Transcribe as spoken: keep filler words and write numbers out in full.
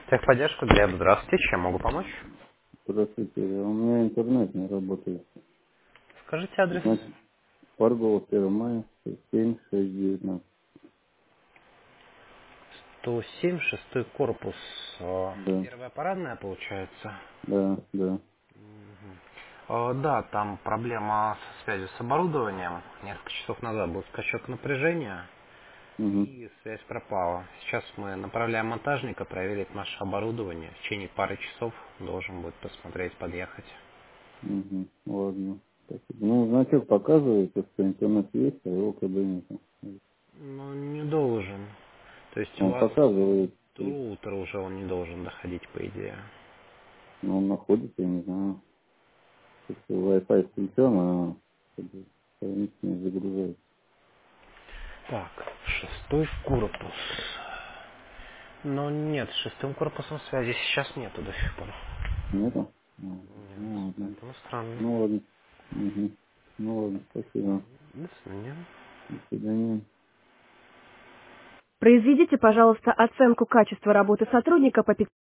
Техподдержка для здравствуйте, чем могу помочь? Здравствуйте, у меня интернет не работает. Скажите адрес. Значит, Паргова, первое мая, семь шесть девятнадцать. сто семь, шестой корпус. Э, Да, Первая парадная, получается. да, да. Э, Да, там проблема со связью с оборудованием. Несколько часов назад был скачок напряжения, Угу, и связь пропала. Сейчас мы направляем монтажника проверить наше оборудование. В течение пары часов должен будет посмотреть, подъехать. угу, ладно. Спасибо. Ну, значок показывает, что интернет есть, а его как бы нет. Ну, не должен. То есть у Он вас показывает, то до есть, утра уже он не должен доходить, по идее. ну, он находится, я не знаю. Если Wi-Fi включен, а как бы страница не загружается. Так, шестой корпус. Но нет, с шестым корпусом связи сейчас нету до сих пор. Нету? Ну, Нет, ну, ладно. поэтому странно. Ну, ладно. Угу. Ну, ладно, спасибо. До свидания. До свидания. Произведите, пожалуйста, оценку качества работы сотрудника по